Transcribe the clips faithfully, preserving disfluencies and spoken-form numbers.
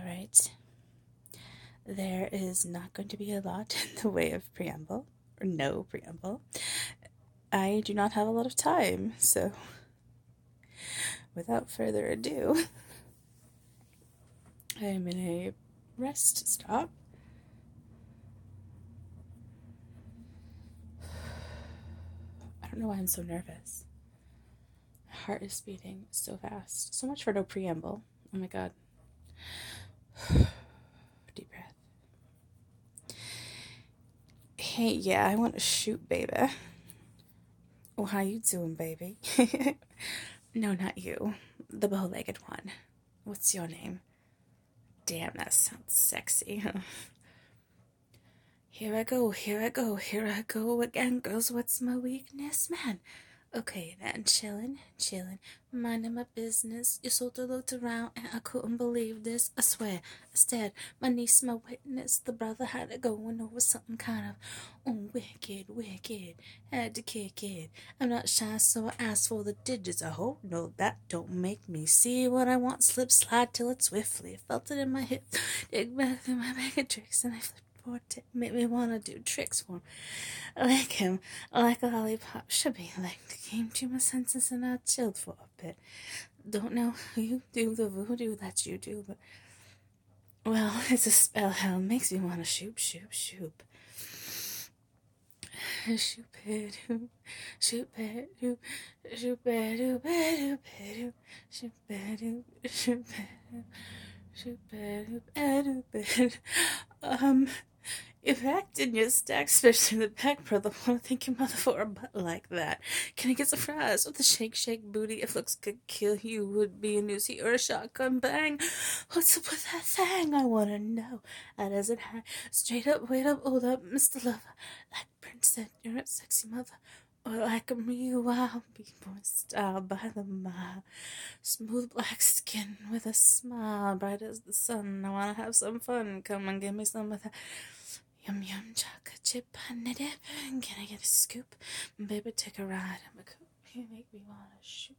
Alright. There is not going to be a lot in the way of preamble, or no preamble. I do not have a lot of time, so without further ado, I am in a rest stop. I don't know why I'm so nervous. My heart is beating so fast. So much for no preamble. Oh my god. Deep breath. Hey, yeah, I want to shoot, baby. Oh, how you doing, baby? No, not you. The bow-legged one. What's your name? Damn, that sounds sexy. Here I go, here I go, here I go again, girls. What's my weakness, man? Okay, then, chillin', chillin', minding my business. You sort of looked around and I couldn't believe this. I swear, I stared, my niece, my witness. The brother had it going over something kind of oh, wicked, wicked. Had to kick it. I'm not shy, so I asked for the digits. I hope no, that don't make me see what I want. Slip, slide till it swiftly. I felt it in my hips. Dig back through my bag of tricks and I flipped. To make me want to do tricks for him. Like him, like a lollipop should be licked. Came to my senses and I chilled for a bit. Don't know who you do the voodoo that you do, but well, it's a spell hell makes me want to shoot, shoot, shoot. Shoot, ba-doo, shoot, ba-doo, shoot, ba-doo, ba-doo, ba-doo, shoot, ba-doo, shoot, ba-doo, shoot, ba-doo, ba-doo, ba-doo. Um. If act in your stack, especially the back, brother, wanna thank your mother for a butt like that. Can I get some fries with a shake, shake booty? If looks could kill you, would be a Uzi or a shotgun bang. What's up with that thing? I wanna know. How does it hang? Straight up, wait up, hold up, Mister Lover. Like Prince said, you're a sexy mother. Or like a me wild b-boy style by the mile. Smooth black skin with a smile, bright as the sun. I wanna have some fun. Come and give me some of that. Yum yum chocolate chip honey dip. Can I get a scoop? Baby, take a ride in my coupe. You make me wanna shoot.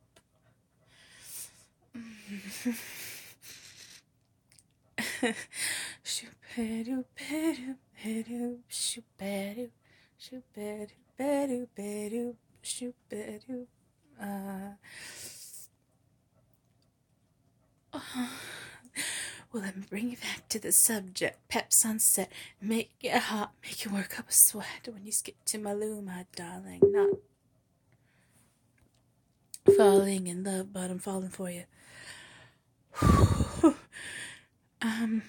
Shoot ba-doo ba-doo ba-doo shoot ba-doo shoot ba-doo ba-doo ba-doo shoot ba-doo. Uh. Oh. Well, let me bring you back to the subject. Pep sunset, make it hot, make you work up a sweat when you skip to my loo, my darling. Not falling in love, but I'm falling for you. um,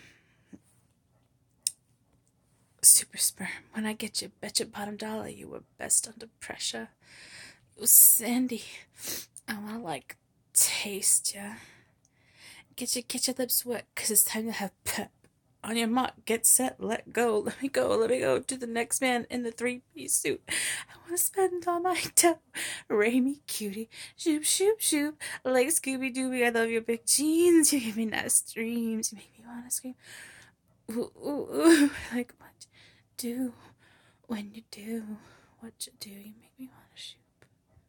super sperm. When I get you, bet your bottom dollar you were best under pressure. It was Sandy. I wanna like taste ya. Get your, get your lips wet, cause it's time to have pep. On your mark, get set, let go. Let me go, let me go to the next man in the three-piece suit. I want to spend all my dough. Ray me, cutie. Shoop, shoop, shoop. Like Scooby-Dooby, I love your big jeans. You give me nice dreams. You make me want to scream. Ooh, ooh, ooh. Like what you do when you do what you do. You make me want to shoop.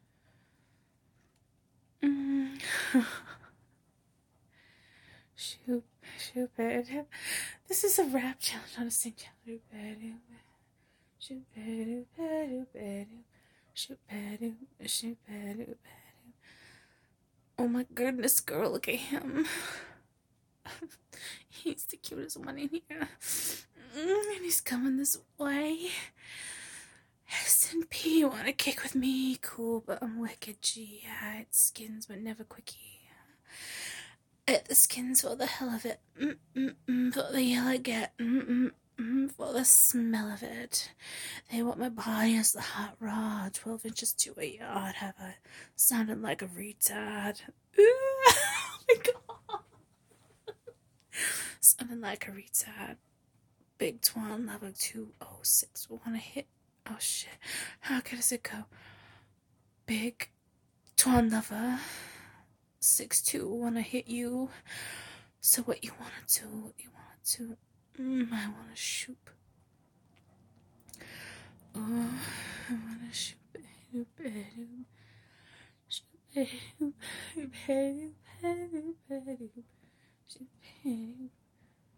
Mm. Shoop, shoop, ba-doo. This is a rap challenge, not a sing challenge. Shoop, ba-doo, ba-doo, ba-doo. Shoop, ba-doo, shoop, ba-doo, ba-doo. Oh my goodness, girl, look at him. He's the cutest one in here. And he's coming this way. S and P, you wanna kick with me? Cool, but I'm wicked. G, I hide skins, but never quickie. At the skins for the hell of it, mm-mm-mm, for the yell I get, mm-mm-mm, for the smell of it. They want my body as the hot rod, twelve inches to a yard. Have I sounded like a retard? Oh my god. Sounding like a retard. Big Twan level two oh six. Wanna hit? Oh shit. How does it go? Big Twan lover. Six two, wanna hit you. So what you wanna do? What you wanna do? Mm, I wanna shoot. Oh, I wanna shoot. Shoot, shoot, shoot, shoot, shoot,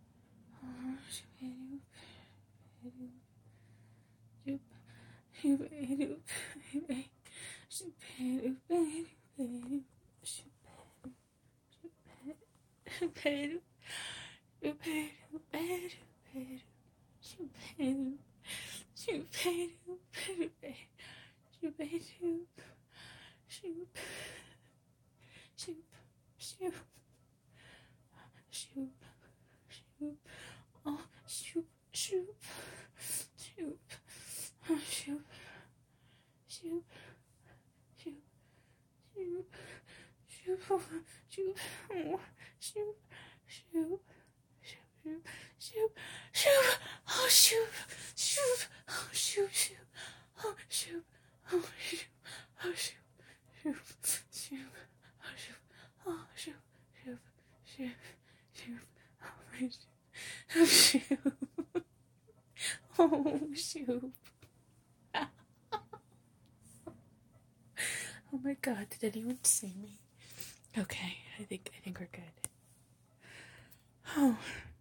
Oh, shoop, shoop, shoop, oh, shoop, shoop, shoop, shoop, shoop, shoop, oh, shoop, shoop, shoop, shoop, shoop, oh, shoop, shoop, oh, shoop, shoop, oh, shoop, oh, shoop, oh, shoop, shoop, shoop, oh, shoop, oh, shoop, shoop, shoop, shoop, oh, shoop. Oh, shoot. Oh, shoot. Oh my god, did anyone see me? Okay, I think I think we're good. Oh.